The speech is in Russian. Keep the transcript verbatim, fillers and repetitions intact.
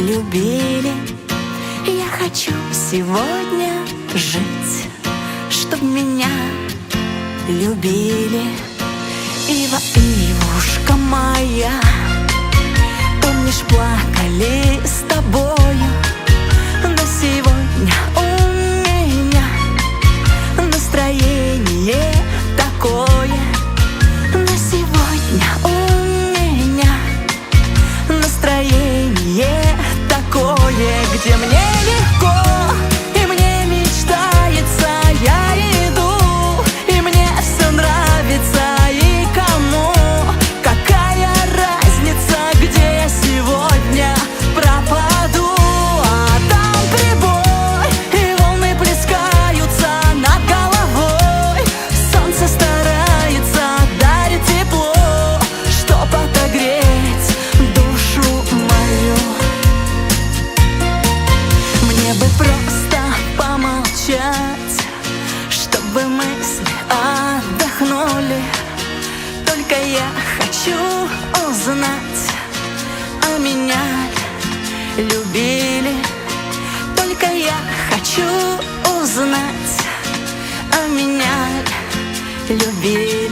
любили. Я хочу сегодня жить, чтоб меня любили. Ива, Ивушка моя, помнишь, плакали с тобою, но сегодня у меня настроение такое. Но сегодня у меня настроение такое, где мне легко и мне мечтается. Я иду, и мне все нравится. И кому какая разница, где я сегодня пропаду? А там прибой, и волны плескаются над головой. Солнце старается, дарит тепло, чтоб отогреть душу мою. Мне бы просто помолчать, чтобы мысли отдохнули. Только я хочу узнать, а меня любили. Только я хочу узнать, а меня любили.